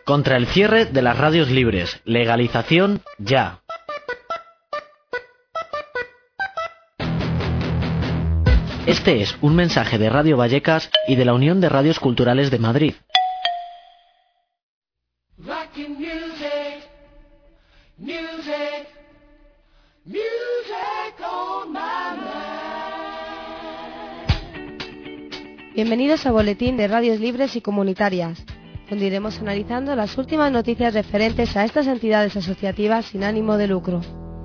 Contra el cierre de las radios libres. Legalización ya. Este es un mensaje de Radio Vallecas y de la Unión de Radios Culturales de Madrid. Bienvenidos a Boletín de Radios Libres y Comunitarias, donde iremos analizando las últimas noticias referentes a estas entidades asociativas sin ánimo de lucro.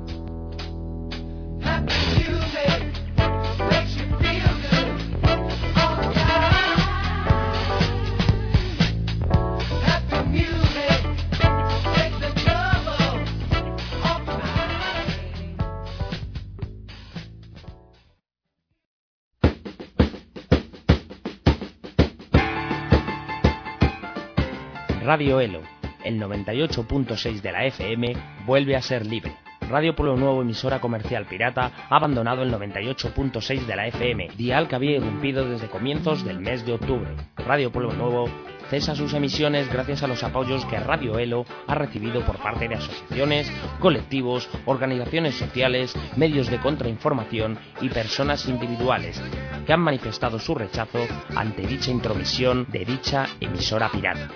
Radio Elo, el 98.6 de la FM, vuelve a ser libre. Radio Pueblo Nuevo, emisora comercial pirata, ha abandonado el 98.6 de la FM, dial que había irrumpido desde comienzos del mes de octubre. Radio Pueblo Nuevo cesa sus emisiones gracias a los apoyos que Radio Elo ha recibido por parte de asociaciones, colectivos, organizaciones sociales, medios de contrainformación y personas individuales que han manifestado su rechazo ante dicha intromisión de dicha emisora pirata.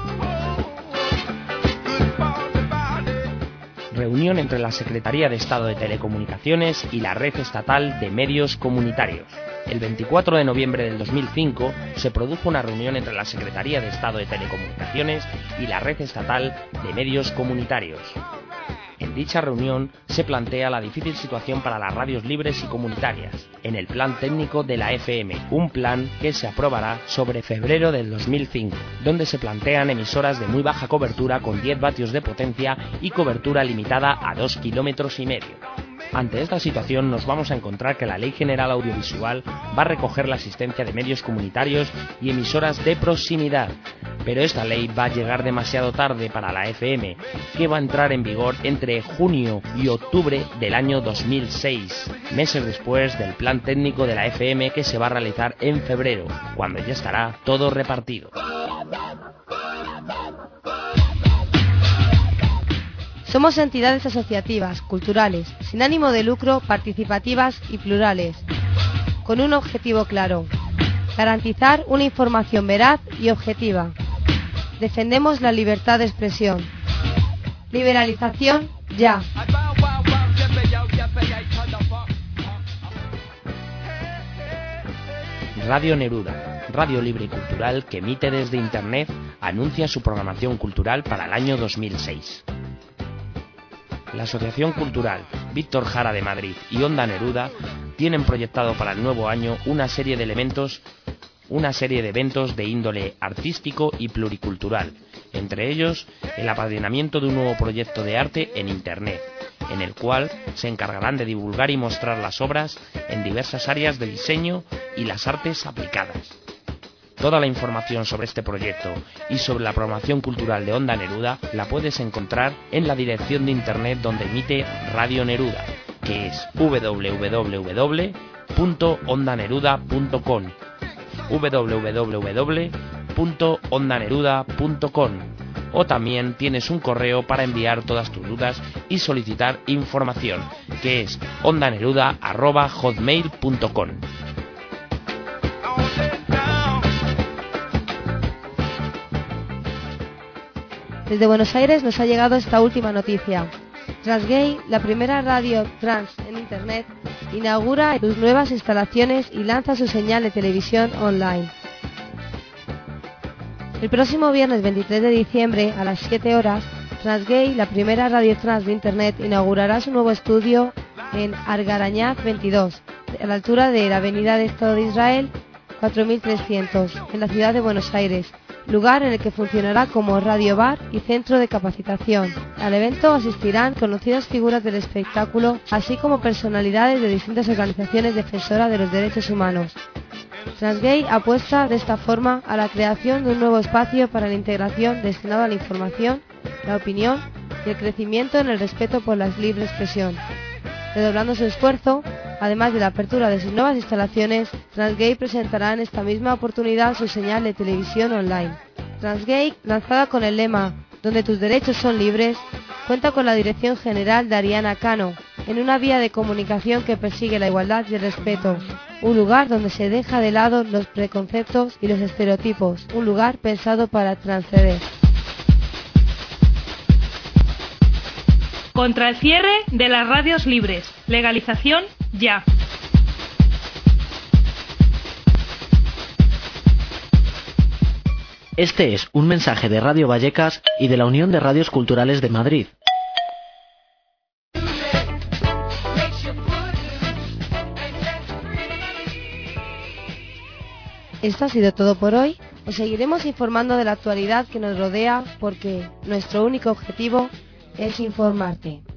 Reunión entre la Secretaría de Estado de Telecomunicaciones y la Red Estatal de Medios Comunitarios. El 24 de noviembre del 2005 se produjo una reunión entre la Secretaría de Estado de Telecomunicaciones y la Red Estatal de Medios Comunitarios. En dicha reunión se plantea la difícil situación para las radios libres y comunitarias, en el plan técnico de la FM, un plan que se aprobará sobre febrero del 2005, donde se plantean emisoras de muy baja cobertura con 10 vatios de potencia y cobertura limitada a 2,5 kilómetros. Ante esta situación nos vamos a encontrar que la Ley General Audiovisual va a recoger la asistencia de medios comunitarios y emisoras de proximidad, pero esta ley va a llegar demasiado tarde para la FM, que va a entrar en vigor entre junio y octubre del año 2006, meses después del plan técnico de la FM que se va a realizar en febrero, cuando ya estará todo repartido. Somos entidades asociativas, culturales, sin ánimo de lucro, participativas y plurales, con un objetivo claro: garantizar una información veraz y objetiva. Defendemos la libertad de expresión. Liberalización ya. Radio Neruda, radio libre y cultural que emite desde Internet, anuncia su programación cultural para el año 2006. La Asociación Cultural Víctor Jara de Madrid y Onda Neruda tienen proyectado para el nuevo año una serie de eventos de índole artístico y pluricultural, entre ellos el apadrinamiento de un nuevo proyecto de arte en Internet, en el cual se encargarán de divulgar y mostrar las obras en diversas áreas de diseño y las artes aplicadas. Toda la información sobre este proyecto y sobre la programación cultural de Onda Neruda la puedes encontrar en la dirección de internet donde emite Radio Neruda, que es www.ondaneruda.com www.ondaneruda.com, o también tienes un correo para enviar todas tus dudas y solicitar información, que es ondaneruda@hotmail.com. Desde Buenos Aires nos ha llegado esta última noticia. Transgay, la primera radio trans en Internet, inaugura sus nuevas instalaciones y lanza su señal de televisión online. El próximo viernes 23 de diciembre a las 7 horas, Transgay, la primera radio trans de Internet, inaugurará su nuevo estudio en Argarañaz 22, a la altura de la Avenida de Estado de Israel 4300, en la ciudad de Buenos Aires, lugar en el que funcionará como radio bar y centro de capacitación. Al evento asistirán conocidas figuras del espectáculo, así como personalidades de distintas organizaciones defensoras de los derechos humanos. Transgay apuesta de esta forma a la creación de un nuevo espacio para la integración destinado a la información, la opinión y el crecimiento en el respeto por la libre expresión. Redoblando su esfuerzo, además de la apertura de sus nuevas instalaciones, Transgay presentará en esta misma oportunidad su señal de televisión online. Transgay, lanzada con el lema "Donde tus derechos son libres", cuenta con la dirección general de Ariana Cano, en una vía de comunicación que persigue la igualdad y el respeto, un lugar donde se deja de lado los preconceptos y los estereotipos, un lugar pensado para transcender. Contra el cierre de las radios libres. Legalización ya. Este es un mensaje de Radio Vallecas y de la Unión de Radios Culturales de Madrid. Esto ha sido todo por hoy. Os seguiremos informando de la actualidad que nos rodea porque nuestro único objetivo es informarte.